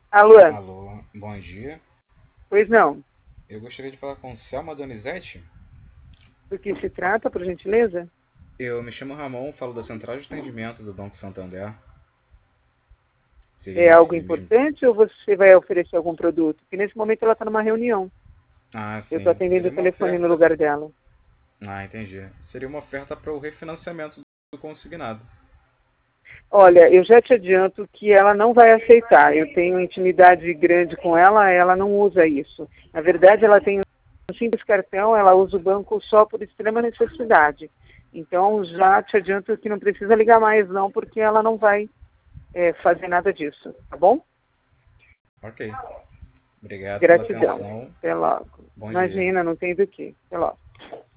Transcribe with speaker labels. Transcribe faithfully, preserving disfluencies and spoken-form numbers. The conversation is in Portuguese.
Speaker 1: Alô?
Speaker 2: Alô, bom dia.
Speaker 1: Pois não.
Speaker 2: Eu gostaria de falar com Selma Donizete.
Speaker 1: Do que se trata, por gentileza?
Speaker 2: Eu me chamo Ramon, falo da Central de Atendimento do Banco Santander.
Speaker 1: É
Speaker 2: Seria
Speaker 1: algo
Speaker 2: esse mesmo.
Speaker 1: importante ou você vai oferecer algum produto? Porque nesse momento ela está numa reunião.
Speaker 2: Ah,
Speaker 1: Eu estou
Speaker 2: sim.
Speaker 1: atendendo
Speaker 2: Seria
Speaker 1: o
Speaker 2: uma
Speaker 1: telefone no
Speaker 2: oferta.
Speaker 1: lugar dela.
Speaker 2: Ah, entendi. Seria uma oferta para o refinanciamento do consignado.
Speaker 1: Olha, eu já te adianto que ela não vai aceitar. Eu tenho intimidade grande com ela, ela não usa isso. Na verdade, ela tem um simples cartão, ela usa o banco só por extrema necessidade. Então, já te adianto que não precisa ligar mais, não, porque ela não vai é, fazer nada disso, tá bom?
Speaker 2: Ok. Obrigado pela
Speaker 1: Gratidão.
Speaker 2: atenção.
Speaker 1: Até logo.
Speaker 2: Bom dia.
Speaker 1: Imagina, não tem do que. Até logo.